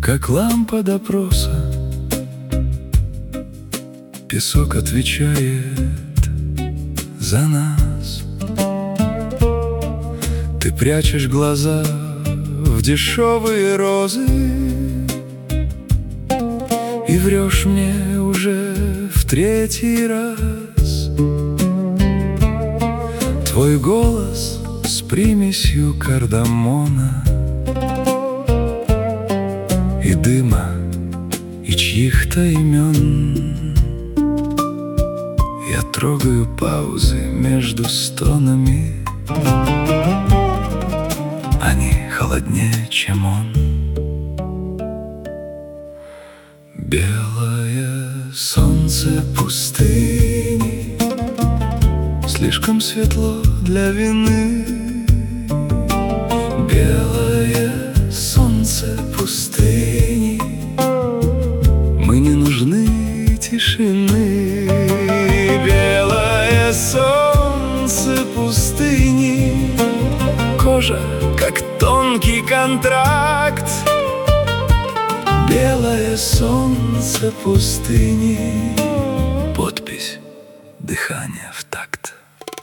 как лампа допроса. Песок отвечает за нас. Ты прячешь глаза в дешевые розы и врешь мне уже в третий раз. Твой голос с примесью кардамона и дыма, и чьих-то имен. Я трогаю паузы между стонами, они холоднее, чем он. Белое солнце пустыни, слишком светло для вины. Белое солнце пустыни, мы не нужны тишины. Белое солнце пустыни, кожа как тонкий контракт. Белое солнце пустыни, подпись, дыхание в такт.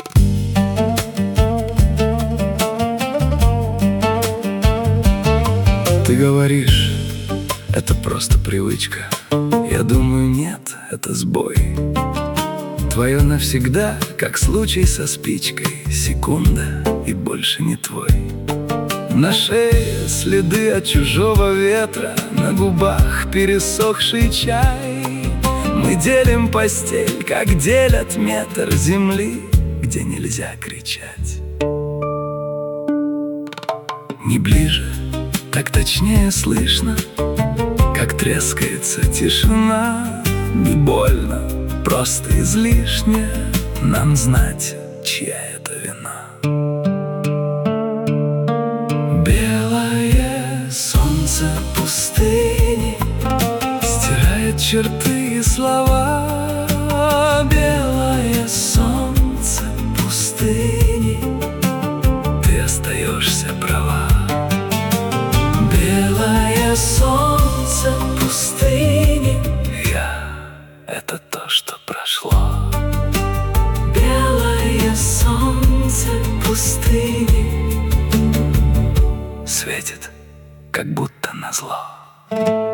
Ты говоришь, это просто привычка. Я думаю, нет, это сбой. Твое навсегда, как случай со спичкой. Секунда и больше не твой. На шее следы от чужого ветра, на губах пересохший чай. Мы делим постель, как делят метр земли, где нельзя кричать. Не ближе, так точнее слышно, как трескается тишина. Не больно, просто излишне нам знать, чья это вина. Белое солнце пустыни стирает черты и слова. Белое солнце пустыни, ты остаешься права. Белое солнце пустыни, я — это то, что прошло. Белое солнце пустыни светит, как будто назло.